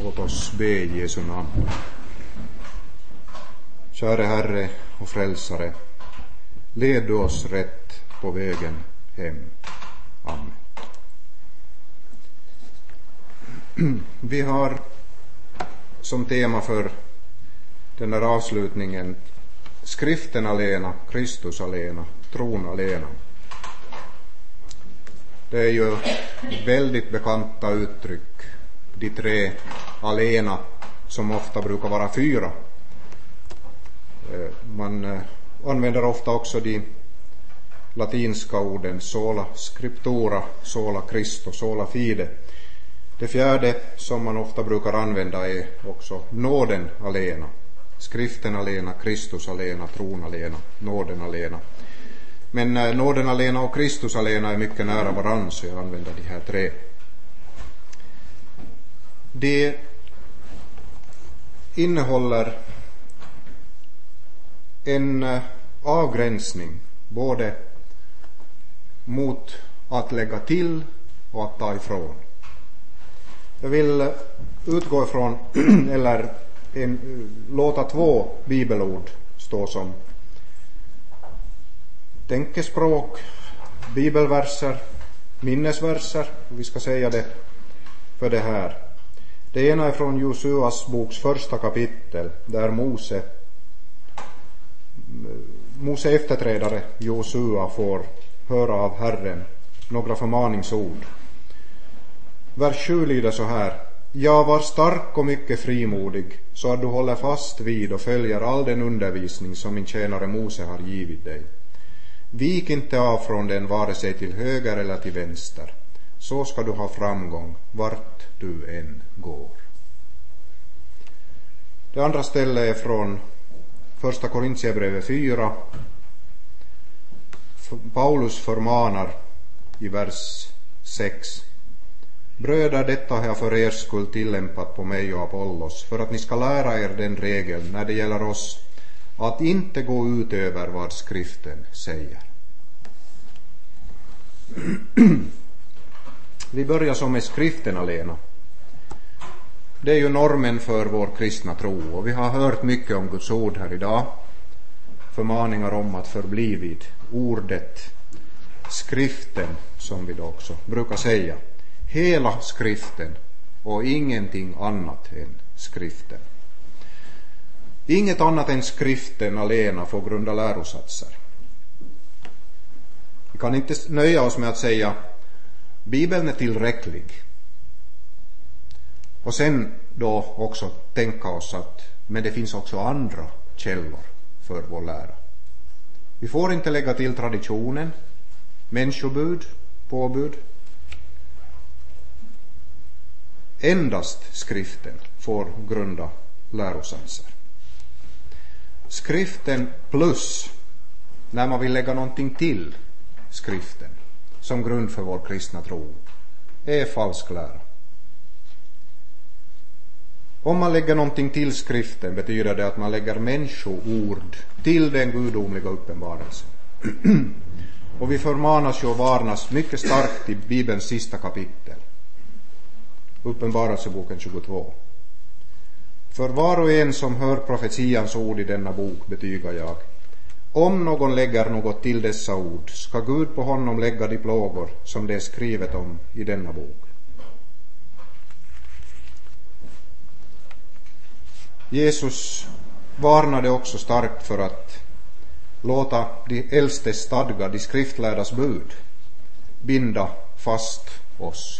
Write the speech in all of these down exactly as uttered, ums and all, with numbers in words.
Låt oss be i Jesu namn. Käre Herre och frälsare, led oss rätt på vägen hem. Amen. Vi har som tema för den här avslutningen skriften alena, Kristus alena, tron alena. Det är ju väldigt bekanta uttryck, de tre alena, som ofta brukar vara fyra. Man använder ofta också de latinska orden sola scriptura, sola Christo, sola fide. Det fjärde som man ofta brukar använda är också nåden alena. Skriften alena, Kristus alena, tron alena, nåden alena. Men eh, nåden alena och Kristus alena är mycket nära varandra, så jag använder de här tre. Det innehåller en eh, avgränsning både mot att lägga till och att ta ifrån. Jag vill utgå ifrån, eller en, låta två bibelord stå som tänkespråk, bibelverser, minnesverser. Vi ska säga det för det här. Det ena är från Josuas boks första kapitel, där Mose, Mose efterträdare Josua får höra av Herren några förmaningsord. Vers sju lyder så här: Jag var stark och mycket frimodig, så att du håller fast vid och följer all den undervisning som min tjänare Mose har givit dig. Vik inte av från den vare sig till höger eller till vänster, så ska du ha framgång vart du än går. Det andra stället är från första Korintierbrevet fyra. Paulus förmanar i vers sex: Bröder, detta har jag för er skull tillämpat på mig och Apollos, för att ni ska lära er den regeln när det gäller oss, att inte gå ut över vad skriften säger. Vi börjar som med skriften alena. Det är ju normen för vår kristna tro, och vi har hört mycket om Guds ord här idag. Förmaningar om att förbli vid ordet, skriften, som vi då också brukar säga. Hela skriften och ingenting annat än skriften. Inget annat än skriften alena får grunda lärosatser. Vi kan inte nöja oss med att säga Bibeln är tillräcklig. Och sen då också tänka oss att men det finns också andra källor för vår lära. Vi får inte lägga till traditionen, människobud, påbud. Endast skriften får grunda lärosatser. Skriften plus, när man vill lägga någonting till skriften som grund för vår kristna tro, är falsk lära. Om man lägger någonting till skriften betyder det att man lägger människoord till den gudomliga uppenbarelsen. Och vi förmanas ju och varnas mycket starkt i Bibelns sista kapitel, Uppenbarelseboken tjugotvå. För var och en som hör profetians ord i denna bok betygar jag: om någon lägger något till dessa ord, ska Gud på honom lägga de plågor som det är skrivet om i denna bok. Jesus varnade också starkt för att låta de äldste stadga, de skriftlärdas bud, binda fast oss.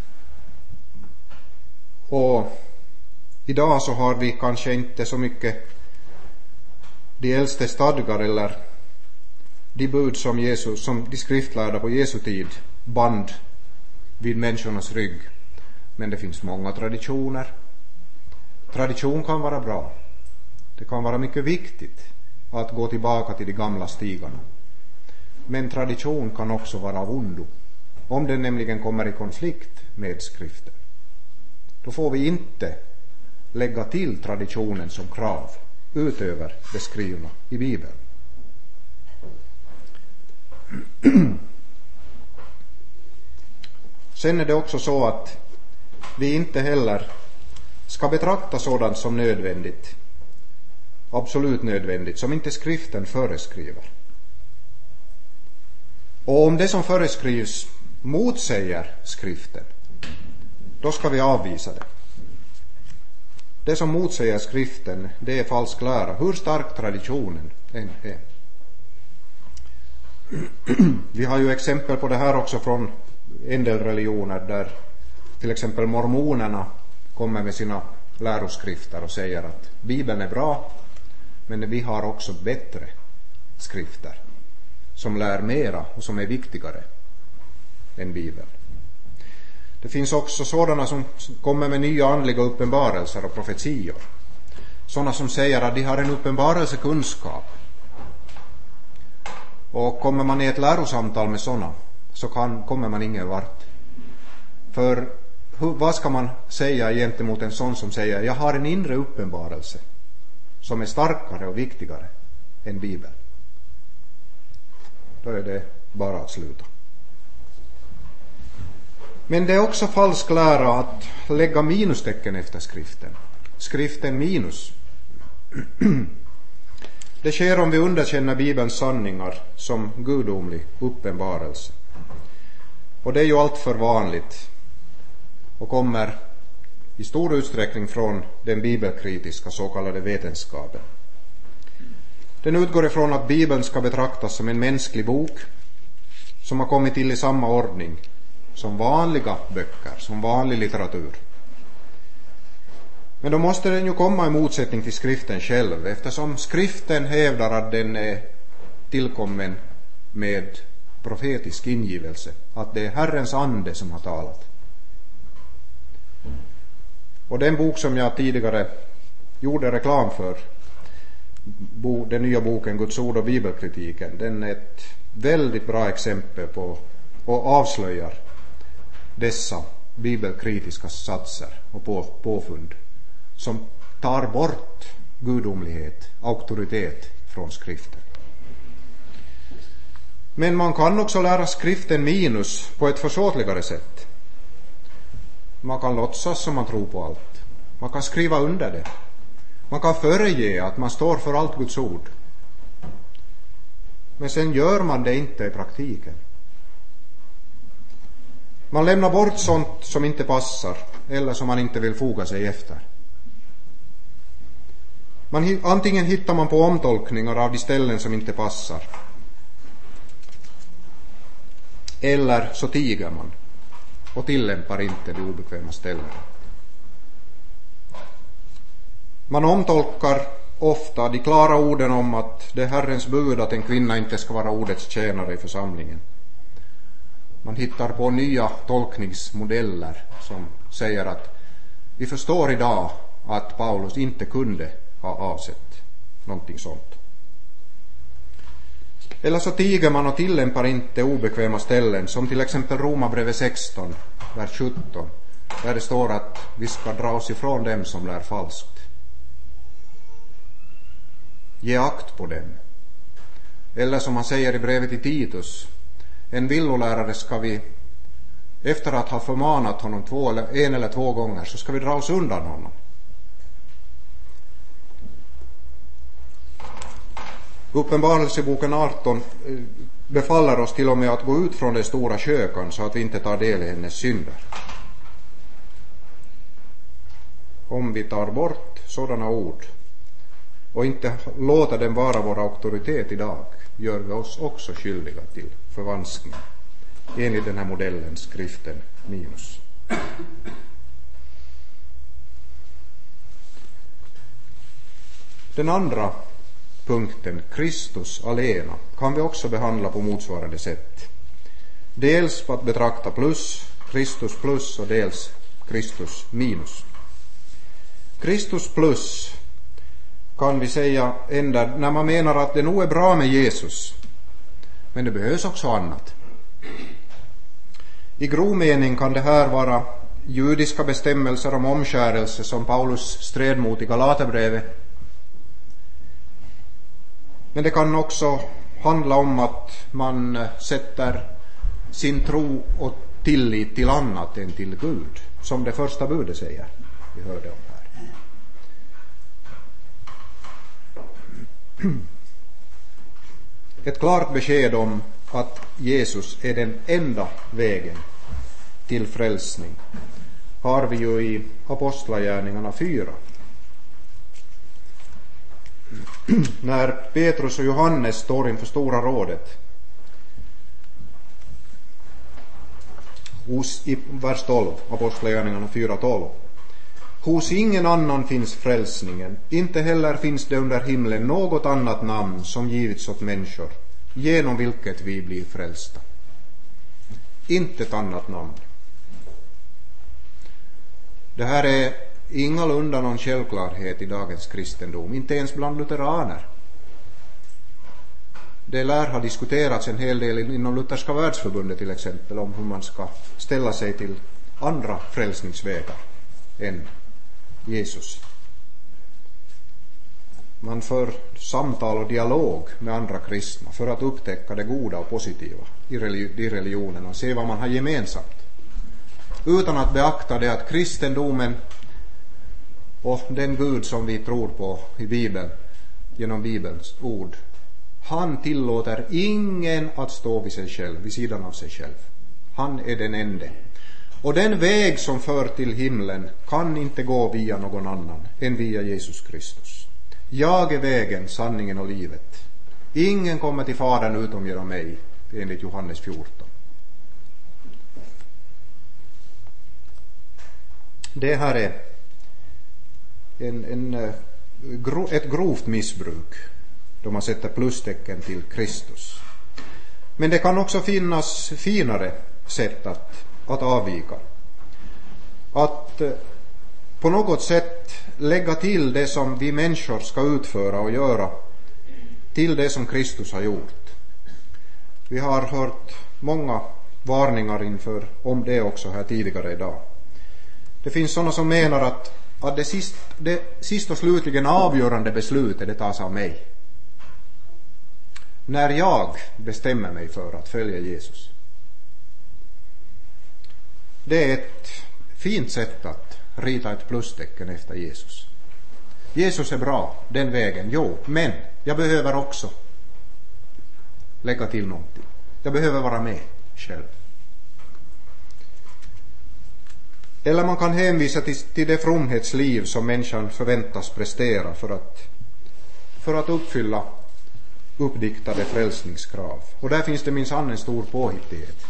Och idag så har vi kanske inte så mycket de äldste stadgar eller de bud som Jesus, som de skriftlärda på Jesu tid band vid människornas rygg. Men det finns många traditioner. Tradition kan vara bra. Det kan vara mycket viktigt att gå tillbaka till de gamla stigarna. Men tradition kan också vara av ondo, om den nämligen kommer i konflikt med skriften. Då får vi inte lägga till traditionen som krav utöver det skrivna i Bibeln. Sen är det också så att vi inte heller ska betrakta sådant som nödvändigt, absolut nödvändigt, som inte skriften föreskriver. Och om det som föreskrivs motsäger skriften, då ska vi avvisa det. Det som motsäger skriften, det är falsk lära, hur stark traditionen än är. Vi har ju exempel på det här också från en del religioner, där till exempel mormonerna kommer med sina läroskrifter och säger att Bibeln är bra, men vi har också bättre skrifter som lär mera och som är viktigare än Bibeln. Det finns också sådana som kommer med nya andliga uppenbarelser och profetior. Sådana som säger att de har en uppenbarelsekunskap. Och kommer man i ett lärosamtal med sådana, så kan, kommer man ingen vart. För hur, vad ska man säga gentemot en sån som säger jag har en inre uppenbarelse som är starkare och viktigare än Bibeln? Då är det bara att sluta. Men det är också falsk lära att lägga minustecken efter skriften. Skriften minus. Det sker om vi underkänner Bibelns sanningar som gudomlig uppenbarelse. Och det är ju allt för vanligt och kommer i stor utsträckning från den bibelkritiska så kallade vetenskapen. Den utgår ifrån att Bibeln ska betraktas som en mänsklig bok som har kommit till i samma ordning som vanliga böcker, som vanlig litteratur. Men då måste den ju komma i motsättning till skriften själv, eftersom skriften hävdar att den är tillkommen med profetisk ingivelse, att det är Herrens ande som har talat. Och den bok som jag tidigare gjorde reklam för, den nya boken Guds ord och bibelkritiken, den är ett väldigt bra exempel på och avslöjar dessa bibelkritiska satser och på, påfund som tar bort gudomlighet, auktoritet från skriften. Men man kan också lära skriften minus på ett försåtligare sätt. Man kan låtsas som man tror på allt. Man kan skriva under det. Man kan förege att man står för allt Guds ord. Men sen gör man det inte i praktiken. Man lämnar bort sånt som inte passar eller som man inte vill foga sig efter. Man, antingen hittar man på omtolkningar av de ställen som inte passar, eller så tiger man och tillämpar inte de obekväma ställena. Man omtolkar ofta de klara orden om att det är Herrens bud att en kvinna inte ska vara ordets tjänare i församlingen. Man hittar på nya tolkningsmodeller som säger att vi förstår idag att Paulus inte kunde ha avsett någonting sånt. Eller så tiger man och tillämpar inte obekväma ställen, som till exempel Romarbrevet sexton, vers sjutton, där det står att vi ska dra oss ifrån dem som lär falskt. Ge akt på dem. Eller som han säger i brevet till Titus, en villolärare ska vi, efter att ha förmanat honom två eller, en eller två gånger, så ska vi dra oss undan honom. Uppenbarelseboken arton befaller oss till och med att gå ut från den stora kökan så att vi inte tar del i hennes synder. Om vi tar bort sådana ord och inte låter den vara vår auktoritet idag, gör vi oss också skyldiga till förvanskning enligt den här modellen skriften minus. Den andra punkten, Kristus alena, kan vi också behandla på motsvarande sätt. Dels på att betrakta plus, Kristus plus, och dels Kristus minus. Kristus plus kan vi säga ända när man menar att det nog är bra med Jesus, men det behövs också annat. I grov mening kan det här vara judiska bestämmelser om omskärelse som Paulus stred mot i Galaterbrevet. Men det kan också handla om att man sätter sin tro och tillit till annat än till Gud, som det första budet säger, vi hörde om här. Ett klart besked om att Jesus är den enda vägen till frälsning har vi ju i Apostlagärningarna fyra. När Petrus och Johannes står inför Stora rådet, hos, i vers tolv, Apostlagärningarna fyra tolv. Hos ingen annan finns frälsningen, inte heller finns det under himlen något annat namn som givits åt människor, genom vilket vi blir frälsta. Inte ett annat namn. Det här är ingalunda någon självklarhet i dagens kristendom, inte ens bland lutheraner. Det lär ha diskuterats en hel del inom Lutherska världsförbundet till exempel om hur man ska ställa sig till andra frälsningsvägar än Jesus. Man för samtal och dialog med andra kristna för att upptäcka det goda och positiva i religionen och se vad man har gemensamt. Utan att beakta det att kristendomen och den Gud som vi tror på i Bibeln, genom Bibelns ord, han tillåter ingen att stå vid sig själv, vid sidan av sig själv. Han är den ende. Och den väg som för till himlen kan inte gå via någon annan än via Jesus Kristus. Jag är vägen, sanningen och livet. Ingen kommer till Fadern utom genom mig, enligt Johannes fjorton. Det här är en, en, ett grovt missbruk då man sätter plustecken till Kristus. Men det kan också finnas finare sätt att, att avvika. Att på något sätt lägga till det som vi människor ska utföra och göra till det som Kristus har gjort. Vi har hört många varningar inför om det också här tidigare idag. Det finns sådana som menar att, att det, sist, det sist och slutligen avgörande beslutet det tas av mig. När jag bestämmer mig för att följa Jesus. Det är ett fint sätt att rita ett plustecken efter Jesus. Jesus är bra, den vägen, jo, men jag behöver också lägga till någonting. Jag behöver vara med själv. Eller man kan hänvisa till, till det fromhetsliv som människan förväntas prestera för att, för att uppfylla uppdiktade frälsningskrav. Och där finns det minsann en stor påhittighet.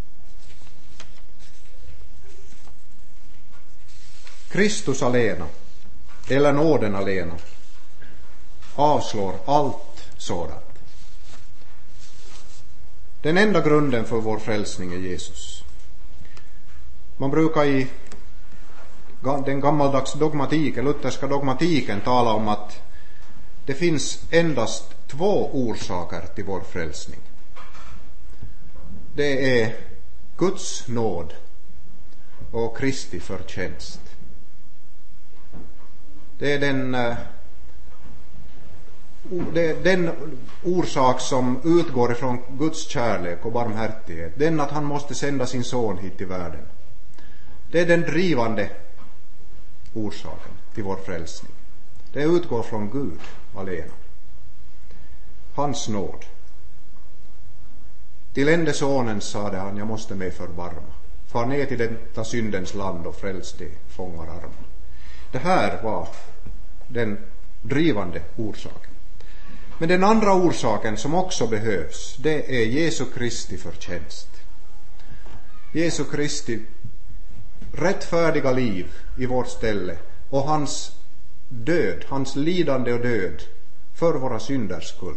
Kristus alena, eller nåden alena, avslår allt sådant. Den enda grunden för vår frälsning är Jesus. Man brukar i den gammaldags dogmatiken, lutherska dogmatiken, tala om att det finns endast två orsaker till vår frälsning. Det är Guds nåd och Kristi förtjänst. Det är den, det är den orsak som utgår ifrån Guds kärlek och barmhärtighet. Den att han måste sända sin son hit till världen. Det är den drivande orsaken till vår frälsning. Det utgår från Gud alena. Hans nåd. Till ende sonen sade han, jag måste mig förbarma. Far ner till detta syndens land och fräls det fångar armen. Det här var den drivande orsaken. Men den andra orsaken som också behövs, det är Jesu Kristi förtjänst. Jesu Kristi rättfärdiga liv i vårt ställe och hans död, hans lidande och död för våra synders skull.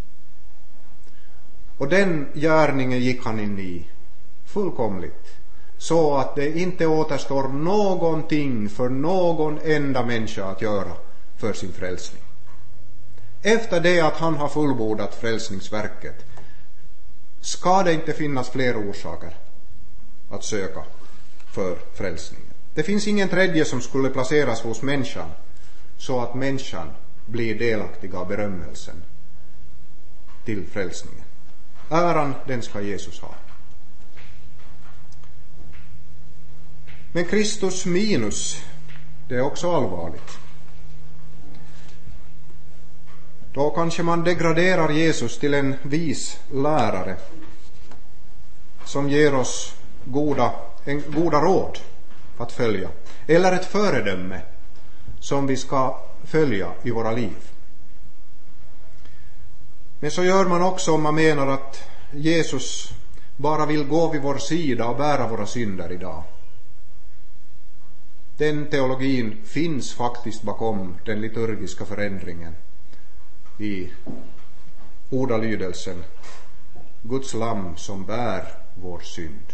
Och den gärningen gick han in i fullkomligt, så att det inte återstår någonting för någon enda människa att göra för sin frälsning. Efter det att han har fullbordat frälsningsverket ska det inte finnas fler orsaker att söka för frälsningen. Det finns ingen tredje som skulle placeras hos människan så att människan blir delaktig av berömmelsen till frälsningen. Äran, den ska Jesus ha. Men Kristus minus, det är också allvarligt. Då kanske man degraderar Jesus till en vis lärare som ger oss goda, en, goda råd att följa. Eller ett föredöme som vi ska följa i våra liv. Men så gör man också om man menar att Jesus bara vill gå vid vår sida och bära våra synder idag. Den teologin finns faktiskt bakom den liturgiska förändringen i ordalydelsen Guds lamm som bär vår synd.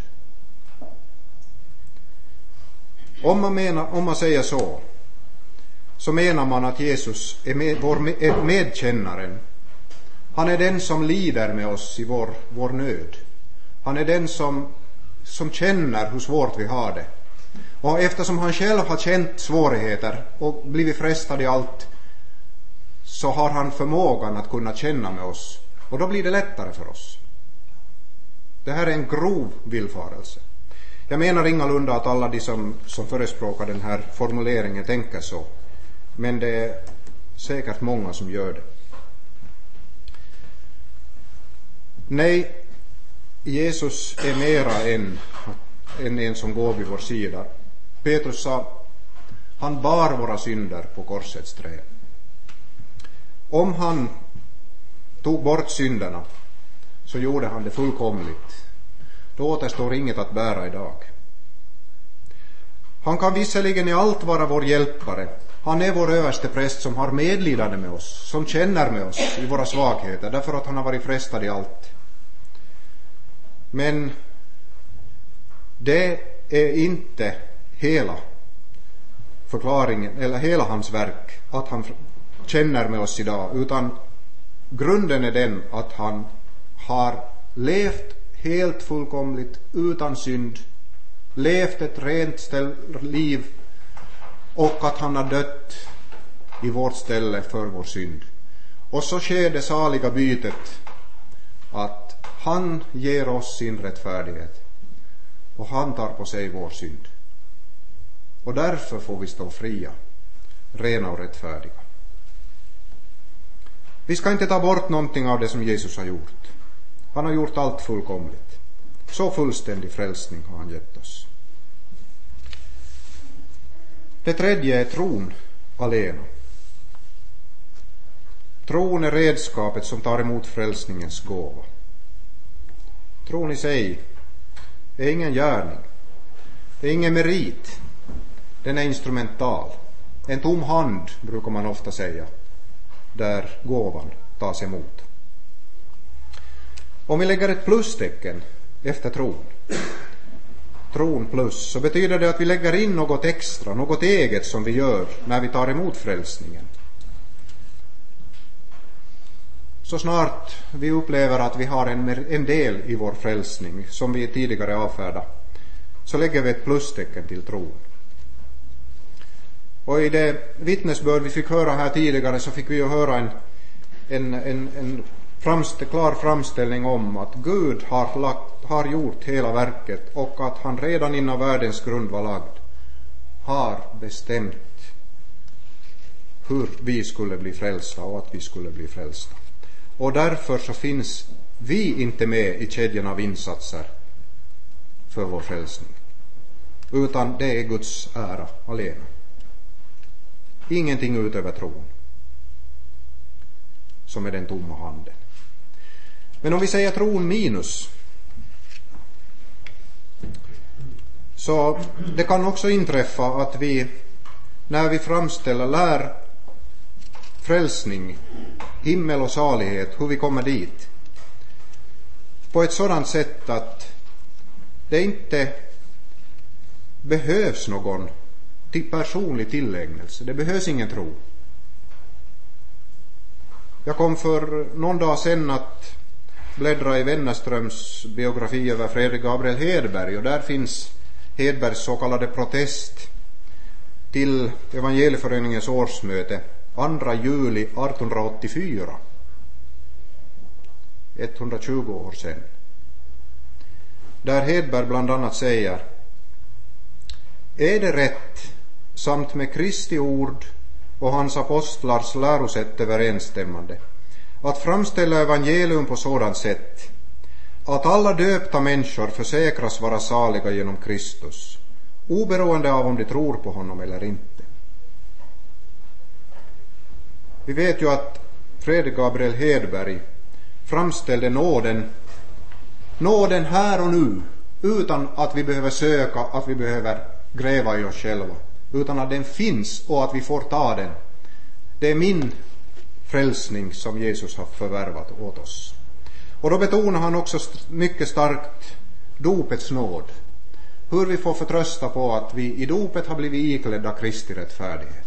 Om man, menar, om man säger så, så menar man att Jesus är, med, vår, är medkännaren. Han är den som lider med oss i vår, vår nöd. Han är den som, som känner hur svårt vi har det. Och eftersom han själv har känt svårigheter och blivit frestad i allt, så har han förmågan att kunna känna med oss. Och då blir det lättare för oss. Det här är en grov villfarelse. Jag menar ingalunda att alla de som, som förespråkar den här formuleringen tänker så. Men det är säkert många som gör det. Nej, Jesus är mera än, än en som går vid vår sida. Petrus sa, han bar våra synder på korsets trä. Om han tog bort synderna, så gjorde han det fullkomligt. Då återstår inget att bära idag. Han kan visserligen i allt vara vår hjälpare. Han är vår överste präst som har medlidande med oss, som känner med oss i våra svagheter, därför att han har varit frestad i allt. Men det är inte hela förklaringen, eller hela hans verk, att han känner med oss idag, utan grunden är den att han har levt helt fullkomligt utan synd, levt ett rent liv, och att han har dött i vårt ställe för vår synd. Och så sker det saliga bytet att han ger oss sin rättfärdighet och han tar på sig vår synd. Och därför får vi stå fria, rena och rättfärdiga. Vi ska inte ta bort någonting av det som Jesus har gjort. Han har gjort allt fullkomligt. Så fullständig frälsning har han gett oss. Det tredje är tron alena. Tron är redskapet som tar emot frälsningens gåva. Tron i sig är ingen gärning. Det är ingen merit. Den är instrumental. En tom hand brukar man ofta säga, där gåvan tas emot. Om vi lägger ett plustecken efter tron, tron plus, så betyder det att vi lägger in något extra, något eget som vi gör när vi tar emot frälsningen. Så snart vi upplever att vi har en, en del i vår frälsning som vi tidigare avfärdade, så lägger vi ett plustecken till tron. Och i det vittnesbörd vi fick höra här tidigare, så fick vi ju höra en, en, en, en framst- klar framställning om att Gud har, lagt, har gjort hela verket, och att han redan innan världens grund var lagd har bestämt hur vi skulle bli frälsta och att vi skulle bli frälsta. Och därför så finns vi inte med i kedjan av insatser för vår frälsning, utan det är Guds ära alena. Ingenting utöver tron, som är den tomma handen. Men om vi säger tron minus, så det kan också inträffa att vi, när vi framställer lär frälsning, himmel och salighet, hur vi kommer dit, på ett sådant sätt att det inte behövs någon till personlig tillägnelse. Det behövs ingen tro. Jag kom för någon dag sedan att bläddra i Wennerströms biografi över Fredrik Gabriel Hedberg, och där finns Hedbergs så kallade protest till Evangelieföreningens årsmöte andra juli artonhundraåttiofyra, etthundratjugo år sedan, där Hedberg bland annat säger: är det rätt samt med Kristi ord och hans apostlars lärosätt överensstämmande att framställa evangelium på sådant sätt att alla döpta människor försäkras vara saliga genom Kristus, oberoende av om de tror på honom eller inte. Vi vet ju att Fredrik Gabriel Hedberg framställde nåden, nåden här och nu, utan att vi behöver söka, att vi behöver gräva i oss själva, utan att den finns och att vi får ta den. Det är min frälsning som Jesus har förvärvat åt oss. Och då betonar han också mycket starkt dopets nåd. Hur vi får förtrösta på att vi i dopet har blivit iklädda Kristi rättfärdighet.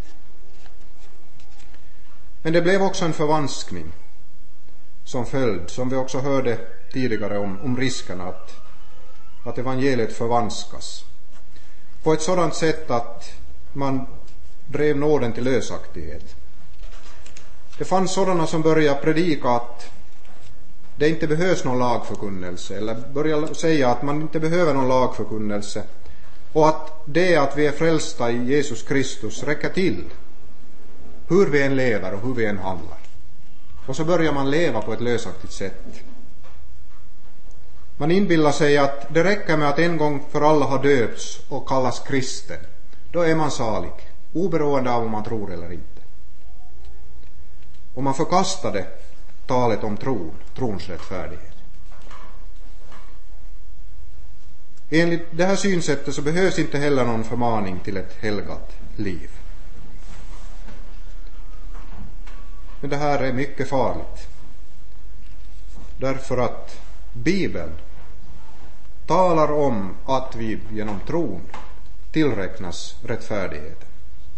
Men det blev också en förvanskning som följd, som vi också hörde tidigare om, om risken att, att evangeliet förvanskas. På ett sådant sätt att man drev nåden till lösaktighet. Det fanns sådana som började predika att det inte behövs någon lagförkunnelse, eller började säga att man inte behöver någon lagförkunnelse, och att det att vi är frälsta i Jesus Kristus räcker till hur vi än lever och hur vi än handlar. Och så börjar man leva på ett lösaktigt sätt. Man inbillar sig att det räcker med att en gång för alla ha döpts och kallas kristen. Då är man salig, oberoende av om man tror eller inte. Och man förkastade talet om tron, trons rättfärdighet. Enligt det här synsättet så behövs inte heller någon förmaning till ett helgat liv. Men det här är mycket farligt. Därför att Bibeln talar om att vi genom tron tillräknas rättfärdigheten.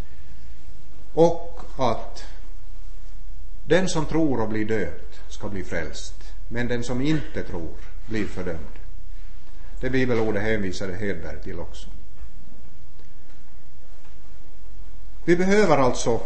Och att den som tror och blir döpt ska bli frälst, men den som inte tror blir fördömd. Det bibelordet hänvisade Hedberg till också. Vi behöver alltså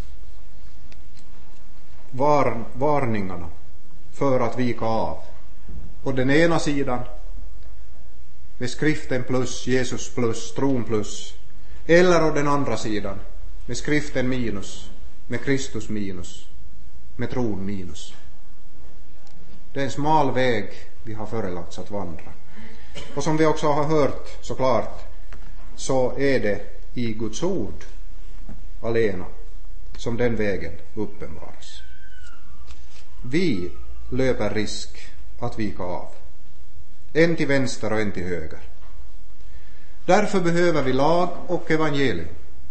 var, varningarna för att vika av. På den ena sidan med skriften plus, Jesus plus, tron plus. Eller på den andra sidan med skriften minus, med Kristus minus, med tron minus. Det är en smal väg vi har förelagts att vandra. Och som vi också har hört såklart, så är det i Guds ord alena som den vägen uppenbaras. Vi löper risk att vika av, en till vänster och en till höger. Därför behöver vi lag och evangelium.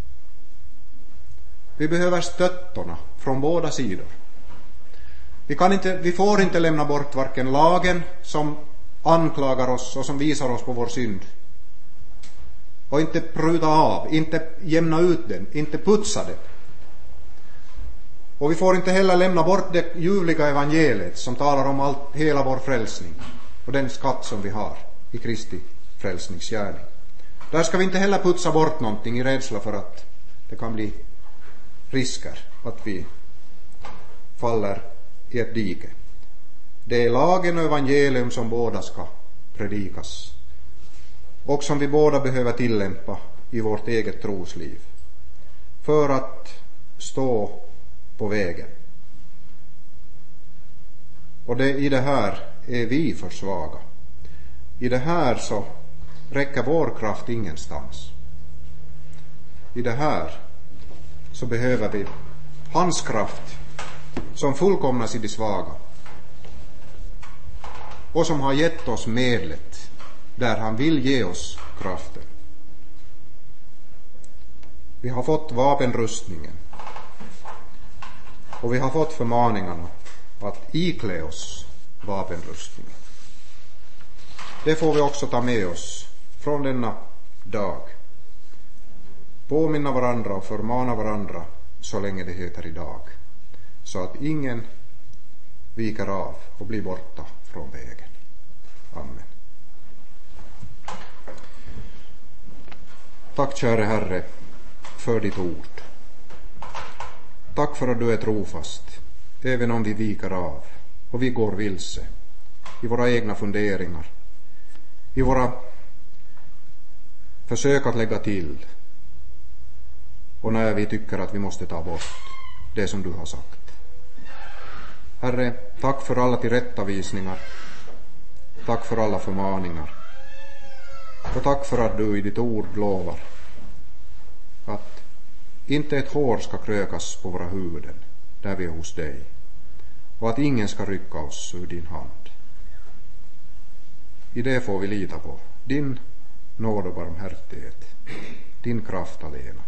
Vi behöver stöttorna från båda sidor. Vi, kan inte, vi får inte lämna bort varken lagen som anklagar oss och som visar oss på vår synd, och inte pruta av, inte jämna ut den, inte putsa den. Och vi får inte heller lämna bort det ljuvliga evangeliet som talar om allt, hela vår frälsning och den skatt som vi har i Kristi frälsningsgärning. Där ska vi inte heller putsa bort någonting i rädsla för att det kan bli risker att vi faller i ett dike. Det är lagen och evangelium som båda ska predikas och som vi båda behöver tillämpa i vårt eget trosliv för att stå på vägen. Och det, i det här är vi för svaga. I det här så räcker vår kraft ingenstans. I det här så behöver vi hans kraft som fullkomnas i de svaga och som har gett oss medlet där han vill ge oss kraften. Vi har fått vapenrustningen och vi har fått förmaningarna att iklä oss vapenrustningen. Det får vi också ta med oss från denna dag. Påminna varandra och förmana varandra så länge det heter idag, så att ingen viker av och blir borta från vägen. Amen. Tack, käre Herre, för ditt ord. Tack för att du är trofast, även om vi viker av och vi går vilse i våra egna funderingar, i våra försök att lägga till, och när vi tycker att vi måste ta bort det som du har sagt. Herre, tack för alla tillrättavisningar. Tack för alla förmaningar. Och tack för att du i ditt ord lovar att inte ett hår ska krökas på våra huvuden där vi är hos dig, och att ingen ska rycka oss ur din hand. I det får vi lita på din nåd och barmhärtighet, din kraft alena.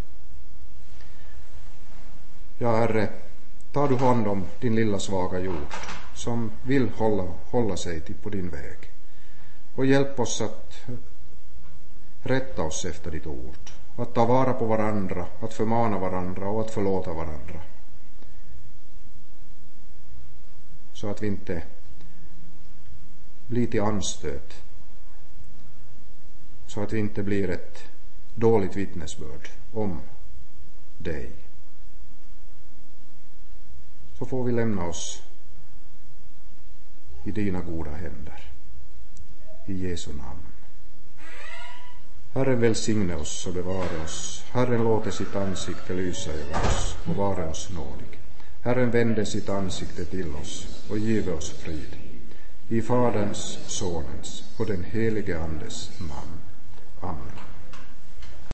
Ja, Herre, ta du hand om din lilla svaga jord som vill hålla, hålla sig till på din väg, och hjälp oss att rätta oss efter ditt ord, att ta vara på varandra, att förmana varandra och att förlåta varandra, så att vi inte blir till anstöt, så att vi inte blir ett dåligt vittnesbörd om dig. Så får vi lämna oss i dina goda händer. I Jesu namn. Herren välsigne oss och bevara oss. Herren låter sitt ansikte lysa över oss och vara oss nådig. Herren vände sitt ansikte till oss och give oss frid. I Faderns, Sonens och den helige Andes namn. Amen.